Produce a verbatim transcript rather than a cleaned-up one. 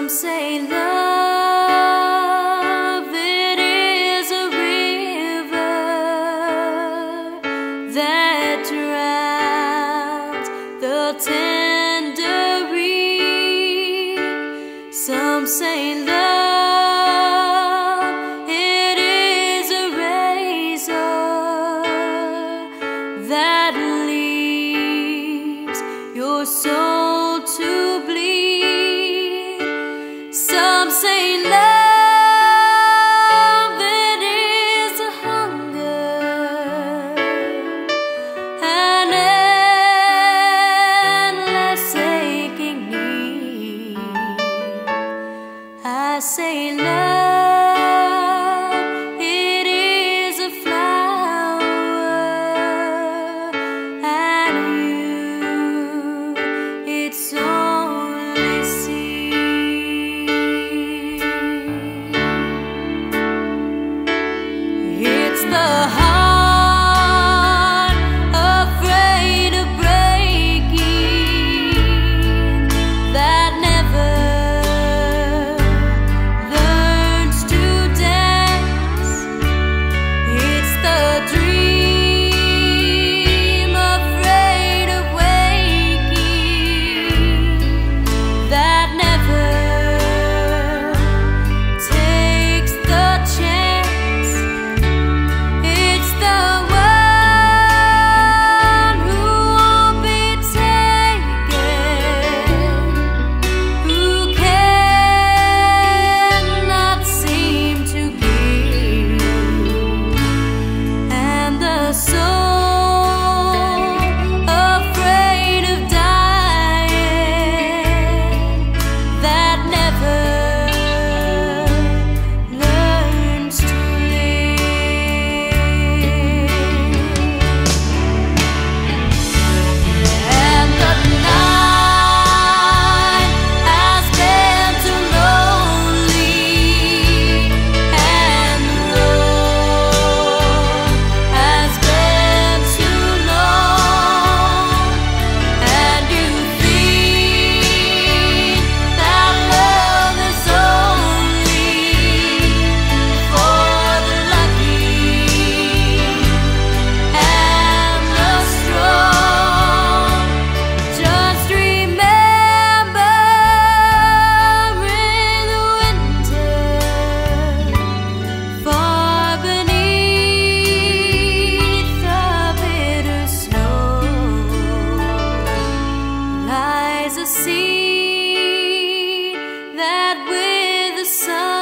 Some say love, it is a river that drowns the tender reed. Some say love, it is a razor that leaves your soul to bleed. Some say love, it is a hunger, an endless aching need. I say love, it is a flower, and you, it's only seed. It's the heart afraid of breaking that never learns to dance. It's the dream afraid of waking that never takes the chance. It's the one who won't be taken, who cannot seem to give, and the soul afraid of dying that never learns to live. And the night has been too lonely, and the road has been too long, and you think that love is only for the lucky and the strong. Just remember in the winter, far beneath the bitter snow, lies a seed that with the sun